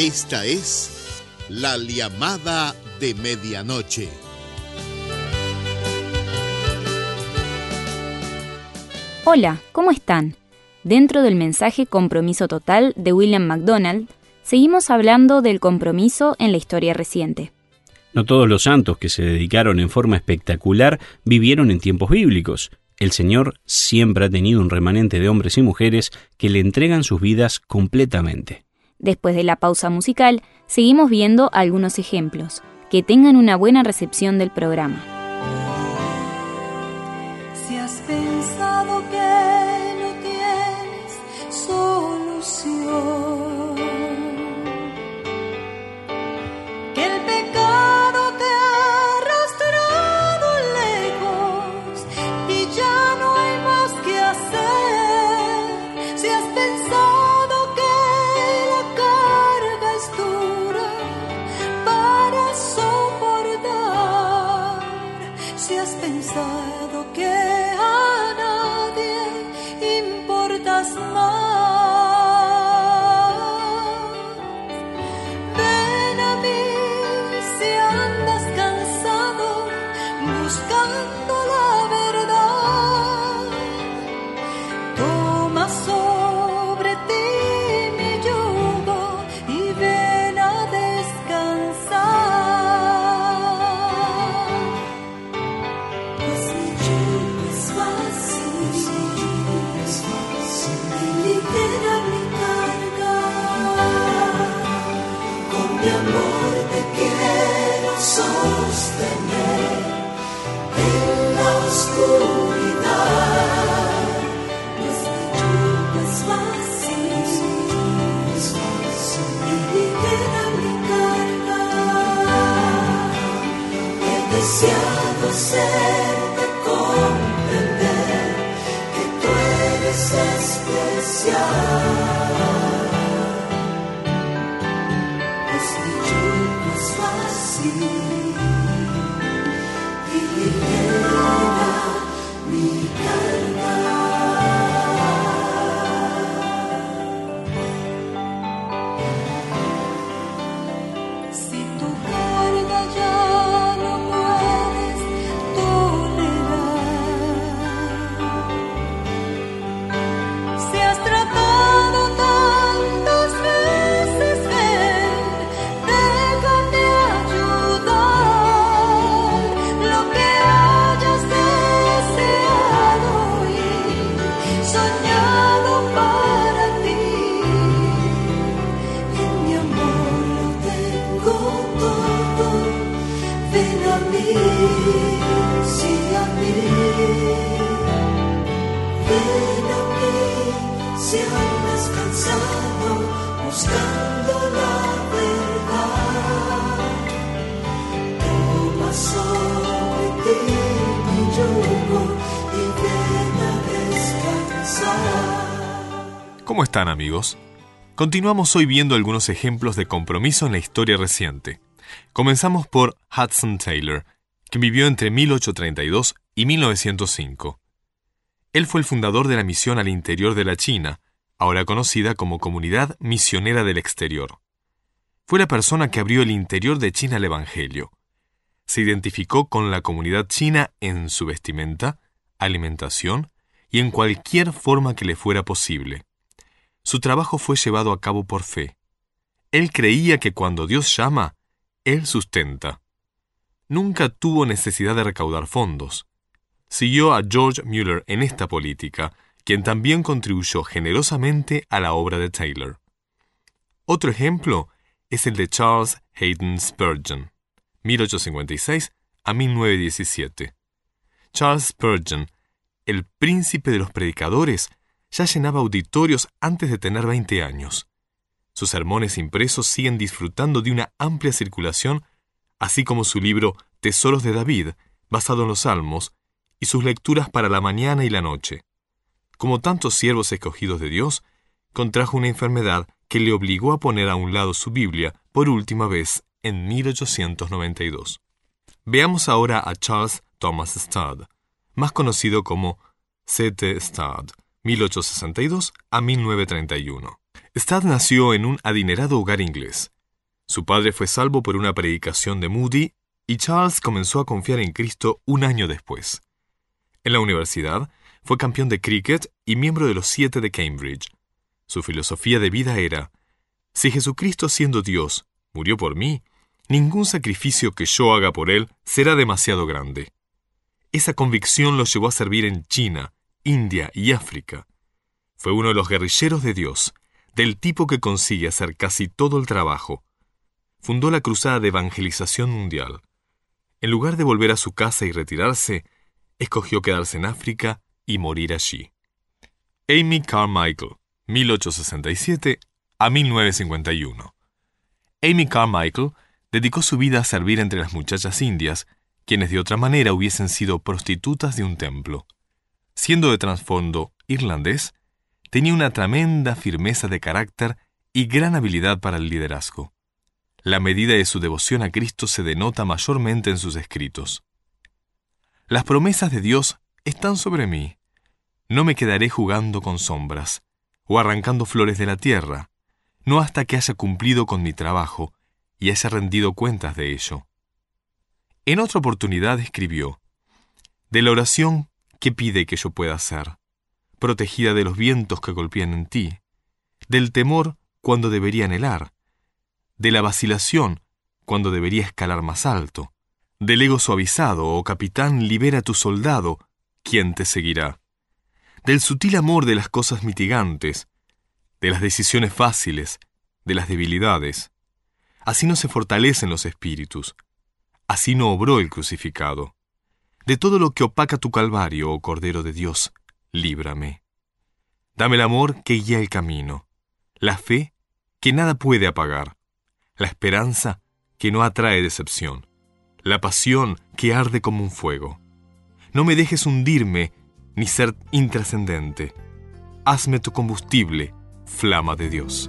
Esta es La Llamada de Medianoche. Hola, ¿cómo están? Dentro del mensaje Compromiso Total de William MacDonald, seguimos hablando del compromiso en la historia reciente. No todos los santos que se dedicaron en forma espectacular vivieron en tiempos bíblicos. El Señor siempre ha tenido un remanente de hombres y mujeres que le entregan sus vidas completamente. Después de la pausa musical, seguimos viendo algunos ejemplos. Que tengan una buena recepción del programa. Si has pensado que no tienes solución, que el pecado te ha arrastrado lejos y ya no hay más que hacer, si has pensado que la carga es dura para soportar, si has pensado que a nadie importas más, ven a mí si andas cansado buscando la verdad, toma sobre ti mi yugo y ven a descansar. Pues mi yugo es fácil y ligera mi carga. Con mi amor te quiero sostener en la oscuridad. Pues mi yugo es fácil y ligera mi carga. He deseado hacerte comprender que tú eres especial. Pues mi yugo es fácil y ligera mi carga. Si tu carga ya no puedes tolerar, si has tratado tantas veces, ven, déjame ayudar. Lo que hayas deseado y soñado para ti, en mi amor lo tengo todo. Ven a mí, sí a mí. Ven a mí si andas cansado buscando la verdad. Toma sobre ti mi yugo y ven a descansar. ¿Cómo están, amigos? Continuamos hoy viendo algunos ejemplos de compromiso en la historia reciente. Comenzamos por Hudson Taylor, que vivió entre 1832 y 1905. Él fue el fundador de la misión al interior de la China, ahora conocida como Comunidad Misionera del Exterior. Fue la persona que abrió el interior de China al Evangelio. Se identificó con la comunidad china en su vestimenta, alimentación y en cualquier forma que le fuera posible. Su trabajo fue llevado a cabo por fe. Él creía que cuando Dios llama, Él sustenta. Nunca tuvo necesidad de recaudar fondos. Siguió a George Mueller en esta política, quien también contribuyó generosamente a la obra de Taylor. Otro ejemplo es el de Charles Haddon Spurgeon, 1856 a 1917. Charles Spurgeon, el príncipe de los predicadores, ya llenaba auditorios antes de tener 20 años. Sus sermones impresos siguen disfrutando de una amplia circulación, así como su libro Tesoros de David, basado en los Salmos, y sus lecturas para la mañana y la noche. Como tantos siervos escogidos de Dios, contrajo una enfermedad que le obligó a poner a un lado su Biblia por última vez en 1892. Veamos ahora a Charles Thomas Studd, más conocido como C.T. Studd, 1862 a 1931. Studd nació en un adinerado hogar inglés. Su padre fue salvo por una predicación de Moody y Charles comenzó a confiar en Cristo un año después. En la universidad, fue campeón de cricket y miembro de los 7 de Cambridge. Su filosofía de vida era: si Jesucristo, siendo Dios, murió por mí, ningún sacrificio que yo haga por Él será demasiado grande. Esa convicción lo llevó a servir en China, India y África. Fue uno de los guerrilleros de Dios, del tipo que consigue hacer casi todo el trabajo. Fundó la Cruzada de Evangelización Mundial. En lugar de volver a su casa y retirarse, escogió quedarse en África y morir allí. Amy Carmichael, 1867 a 1951. Amy Carmichael dedicó su vida a servir entre las muchachas indias, quienes de otra manera hubiesen sido prostitutas de un templo. Siendo de trasfondo irlandés, tenía una tremenda firmeza de carácter y gran habilidad para el liderazgo. La medida de su devoción a Cristo se denota mayormente en sus escritos. Las promesas de Dios están sobre mí. No me quedaré jugando con sombras o arrancando flores de la tierra, no hasta que haya cumplido con mi trabajo y haya rendido cuentas de ello. En otra oportunidad escribió: de la oración que pide que yo pueda hacer, protegida de los vientos que golpean en ti, del temor cuando debería anhelar, de la vacilación cuando debería escalar más alto, del ego suavizado, oh capitán, libera a tu soldado, ¿quién te seguirá? Del sutil amor de las cosas mitigantes, de las decisiones fáciles, de las debilidades. Así no se fortalecen los espíritus, así no obró el crucificado. De todo lo que opaca tu calvario, oh Cordero de Dios, líbrame. Dame el amor que guía el camino, la fe que nada puede apagar, la esperanza que no atrae decepción, la pasión que arde como un fuego. No me dejes hundirme ni ser intrascendente. Hazme tu combustible, flama de Dios.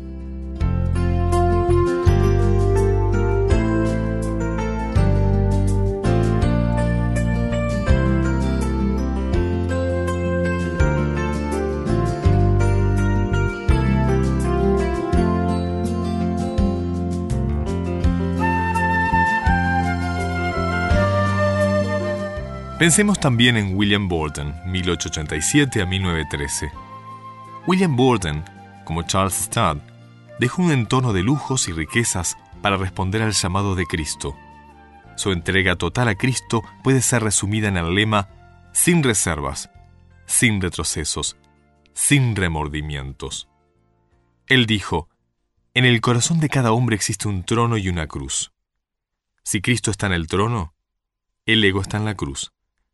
Pensemos también en William Borden, 1887 a 1913. William Borden, como Charles Studd, dejó un entorno de lujos y riquezas para responder al llamado de Cristo. Su entrega total a Cristo puede ser resumida en el lema: sin reservas, sin retrocesos, sin remordimientos. Él dijo: en el corazón de cada hombre existe un trono y una cruz. Si Cristo está en el trono, el ego está en la cruz.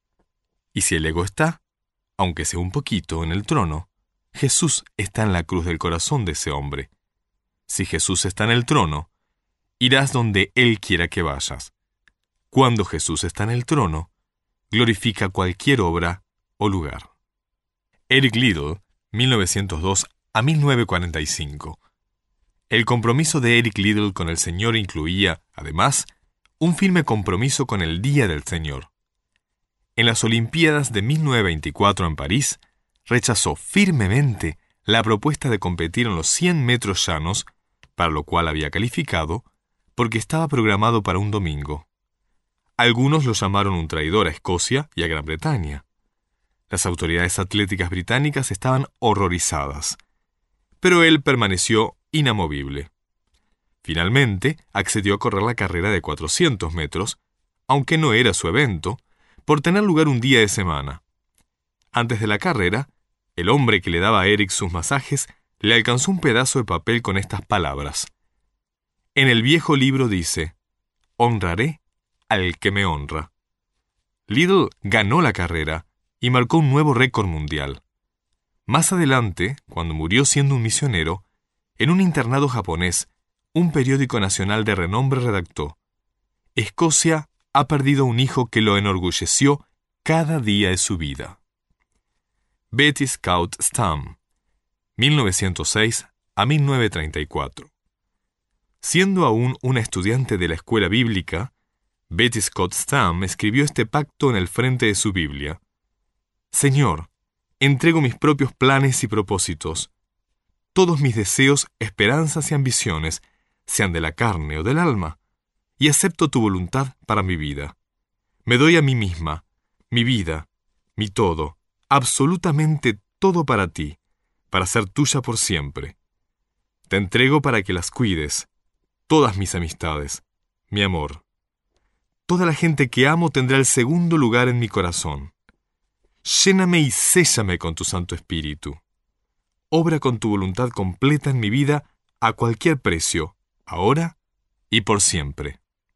Y si el ego está, aunque sea un poquito, en el trono, Jesús está en la cruz del corazón de ese hombre. Si Jesús está en el trono, irás donde Él quiera que vayas. Cuando Jesús está en el trono, glorifica cualquier obra o lugar. Eric Liddell, 1902 a 1945. El compromiso de Eric Liddell con el Señor incluía, además, un firme compromiso con el Día del Señor. En las Olimpiadas de 1924 en París, rechazó firmemente la propuesta de competir en los 100 metros llanos, para lo cual había calificado, porque estaba programado para un domingo. Algunos lo llamaron un traidor a Escocia y a Gran Bretaña. Las autoridades atléticas británicas estaban horrorizadas, pero él permaneció inamovible. Finalmente, accedió a correr la carrera de 400 metros, aunque no era su evento, por tener lugar un día de semana. Antes de la carrera, el hombre que le daba a Eric sus masajes le alcanzó un pedazo de papel con estas palabras: en el viejo libro dice: honraré al que me honra. Liddell ganó la carrera y marcó un nuevo récord mundial. Más adelante, cuando murió siendo un misionero, en un internado japonés, un periódico nacional de renombre redactó: Escocia ha perdido un hijo que lo enorgulleció cada día de su vida. Betty Scout Stamm, 1906 a 1934. Siendo aún una estudiante de la escuela bíblica, Betty Scott Stamm escribió este pacto en el frente de su Biblia: Señor, entrego mis propios planes y propósitos. Todos mis deseos, esperanzas y ambiciones sean de la carne o del alma, y acepto tu voluntad para mi vida. Me doy a mí misma, mi vida, mi todo, absolutamente todo para ti, para ser tuya por siempre. Te entrego para que las cuides, todas mis amistades, mi amor. Toda la gente que amo tendrá el segundo lugar en mi corazón. Lléname y séllame con tu Santo Espíritu. Obra con tu voluntad completa en mi vida a cualquier precio, ahora y por siempre.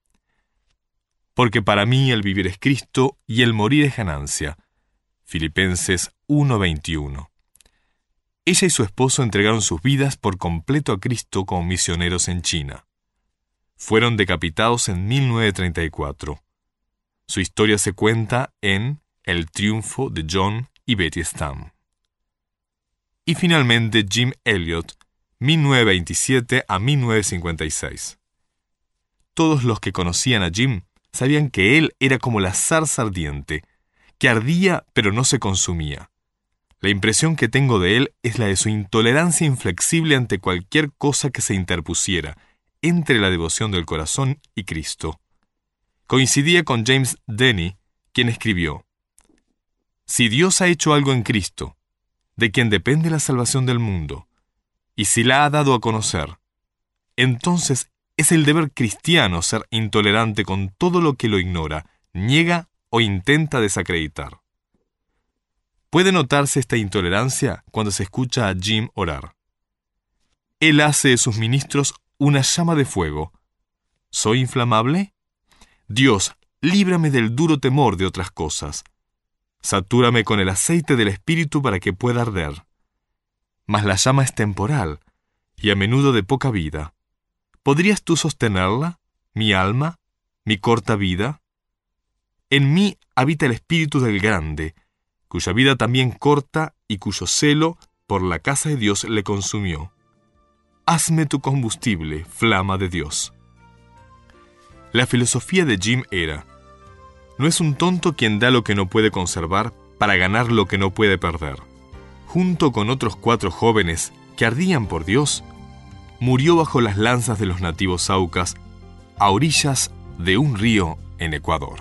Porque para mí el vivir es Cristo y el morir es ganancia. Filipenses 1:21. Ella y su esposo entregaron sus vidas por completo a Cristo como misioneros en China. Fueron decapitados en 1934. Su historia se cuenta en El triunfo de John y Betty Stam. Y finalmente Jim Elliot, 1927 a 1956. Todos los que conocían a Jim sabían que él era como la zarza ardiente, que ardía pero no se consumía. La impresión que tengo de él es la de su intolerancia inflexible ante cualquier cosa que se interpusiera entre la devoción del corazón y Cristo. Coincidía con James Denney, quien escribió: si Dios ha hecho algo en Cristo, de quien depende la salvación del mundo, y si la ha dado a conocer, entonces es el deber cristiano ser intolerante con todo lo que lo ignora, niega o intenta desacreditar. Puede notarse esta intolerancia cuando se escucha a Jim orar. Él hace de sus ministros una llama de fuego. ¿Soy inflamable? Dios, líbrame del duro temor de otras cosas. Satúrame con el aceite del Espíritu para que pueda arder. Mas la llama es temporal y a menudo de poca vida. ¿Podrías tú sostenerla, mi alma, mi corta vida? En mí habita el Espíritu del Grande, cuya vida también corta y cuyo celo por la casa de Dios le consumió. Hazme tu combustible, flama de Dios. La filosofía de Jim era: no es un tonto quien da lo que no puede conservar para ganar lo que no puede perder. Junto con otros 4 jóvenes que ardían por Dios, murió bajo las lanzas de los nativos aucas a orillas de un río en Ecuador.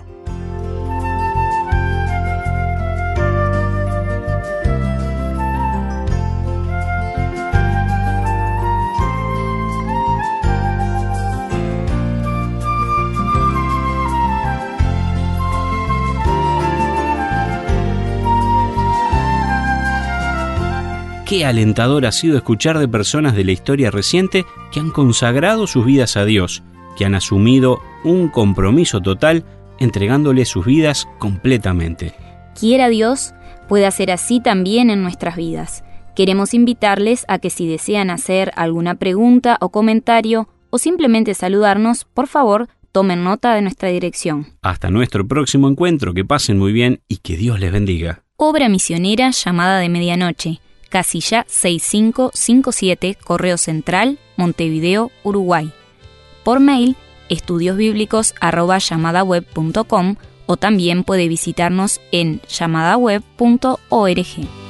Qué alentador ha sido escuchar de personas de la historia reciente que han consagrado sus vidas a Dios, que han asumido un compromiso total entregándole sus vidas completamente. Quiera Dios, puede hacer así también en nuestras vidas. Queremos invitarles a que si desean hacer alguna pregunta o comentario o simplemente saludarnos, por favor, tomen nota de nuestra dirección. Hasta nuestro próximo encuentro, que pasen muy bien y que Dios les bendiga. Obra misionera Llamada de Medianoche. Casilla 6557, Correo Central, Montevideo, Uruguay. Por mail, estudiosbiblicos@llamadaweb.com o también puede visitarnos en llamadaweb.org.